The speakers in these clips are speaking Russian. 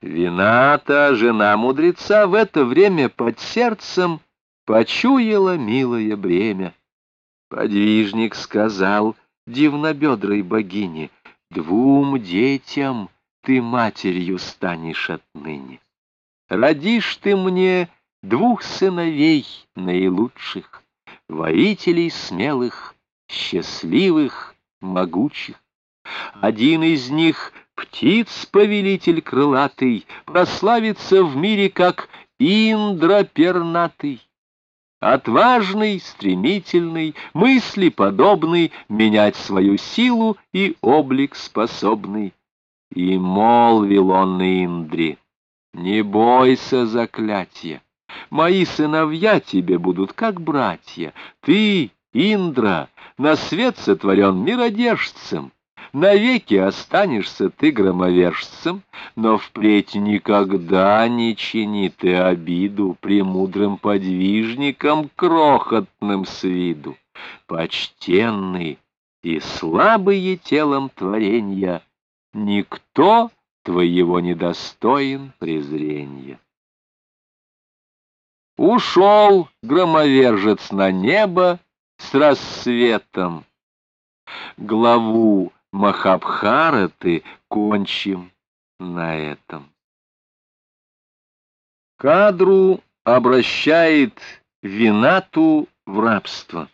Вината, жена мудреца, в это время под сердцем почуяла милое бремя. Подвижник сказал дивнобедрой богине: «Двум детям ты матерью станешь отныне. Родишь ты мне двух сыновей наилучших, воителей смелых, счастливых, могучих. Один из них, птиц-повелитель крылатый, прославится в мире как Индра пернатый. Отважный, стремительный, мысли подобный, менять свою силу и облик способный». И молвил он Индре: «Не бойся заклятия, мои сыновья тебе будут как братья. Ты, Индра, на свет сотворен миродержцем, навеки останешься ты громовержцем, но впредь никогда не чини ты обиду премудрым подвижникам крохотным с виду. Почтенный и слабые телом творенья, никто твоего недостоин презренья». Ушел громовержец на небо с рассветом. Главу Махабхараты кончим на этом. Кадру обращает Винату в рабство.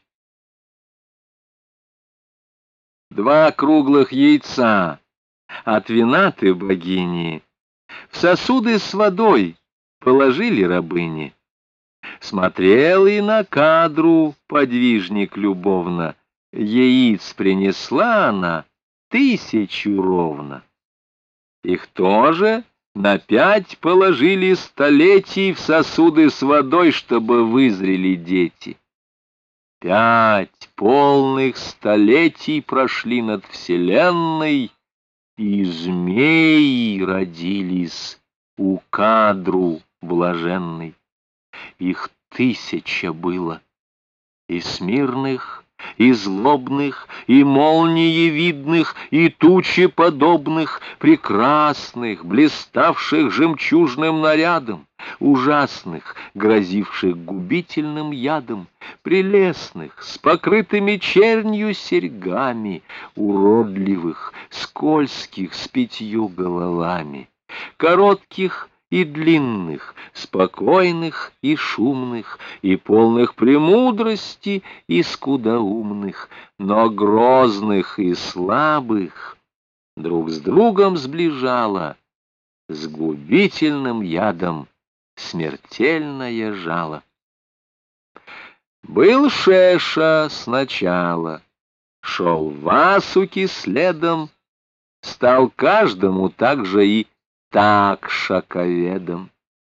Два круглых яйца от Винаты богини в сосуды с водой положили рабыни. Смотрел и на Кадру подвижник любовно, яиц принесла она 1000 ровно. Их тоже на 5 положили столетий в сосуды с водой, чтобы вызрели дети. 5 полных столетий прошли над вселенной, и змеи родились у Кадру блаженной. Их 1000 было, и смирных, и злобных, и молниевидных, и тучеподобных, прекрасных, блиставших жемчужным нарядом, ужасных, грозивших губительным ядом, прелестных, с покрытыми чернью серьгами, уродливых, скользких, с 5 головами, коротких и длинных, спокойных и шумных, и полных премудрости и скудоумных, но грозных и слабых, друг с другом сближала с губительным ядом смертельное жало. Был Шеша сначала, шел Васуки следом, стал каждому также и так шаковедом.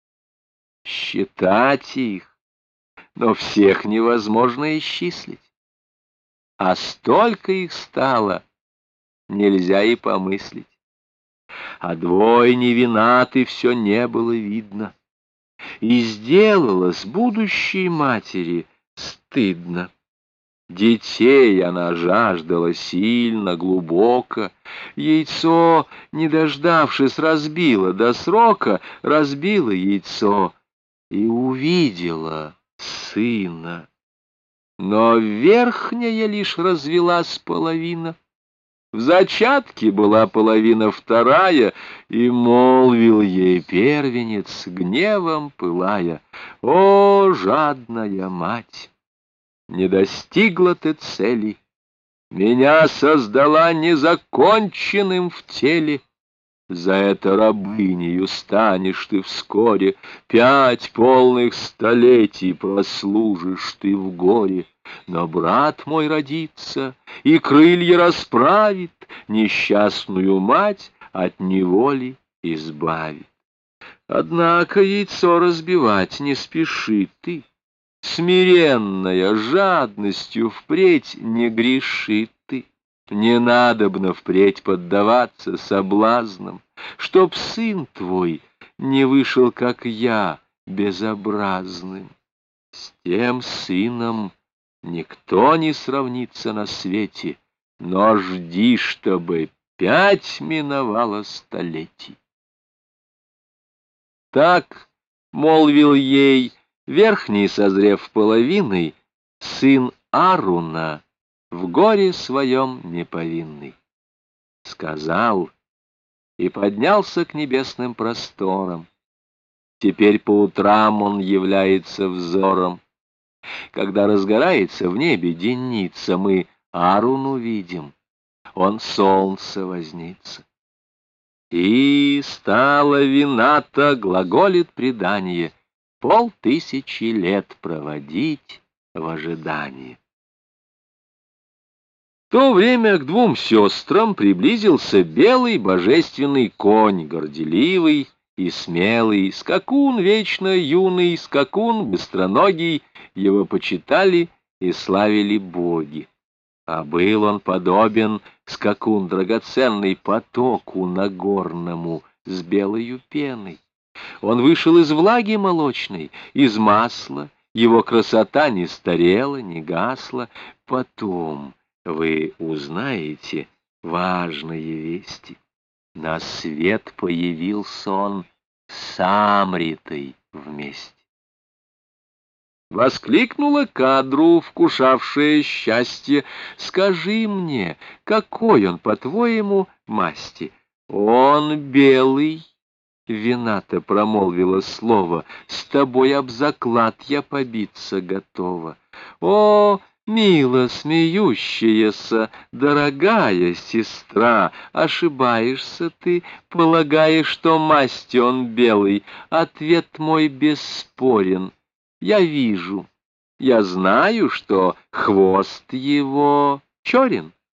Считать их, но всех невозможно исчислить. А столько их стало, нельзя и помыслить. А двойне Винаты все не было видно, и сделалось будущей матери стыдно. Детей она жаждала сильно, глубоко. Яйцо, не дождавшись, разбила до срока, разбила яйцо и увидела сына. Но верхняя лишь развелась половина. В зачатке была половина вторая, и молвил ей первенец, гневом пылая: «О, жадная мать! Не достигла ты цели, меня создала незаконченным в теле. За это рабынею станешь ты вскоре, 5 полных столетий прослужишь ты в горе. Но брат мой родится и крылья расправит, несчастную мать от неволи избавит. Однако яйцо разбивать не спеши ты, смиренная жадностью впредь не греши ты. Не надобно впредь поддаваться соблазнам, чтоб сын твой не вышел, как я, безобразным. С тем сыном никто не сравнится на свете, но жди, чтобы 5 миновало столетий». Так, молвил ей, верхний, созрев половиной, сын Аруна, в горе своем неповинный. Сказал и поднялся к небесным просторам. Теперь по утрам он является взором. Когда разгорается в небе денница, мы Аруну видим, он солнце вознится. И стало вината, глаголит предание, 500 лет проводить в ожидании. В то время к двум сестрам приблизился белый божественный конь, горделивый и смелый, скакун вечно юный, скакун быстроногий, его почитали и славили боги. А был он подобен, скакун драгоценный, потоку нагорному с белою пеной. Он вышел из влаги молочной, из масла, его красота не старела, не гасла. Потом вы узнаете важные вести. На свет появился он с Амритой вместе. Воскликнула Кадру, вкушавшая счастье: «Скажи мне, какой он, по-твоему, масти?» «Он белый», — вината промолвила слово, «с тобой об заклад я побиться готова». «О, мило смеющаяся, дорогая сестра, ошибаешься ты, полагая, что масти он белый. Ответ мой бесспорен. Я вижу, я знаю, что хвост его черен».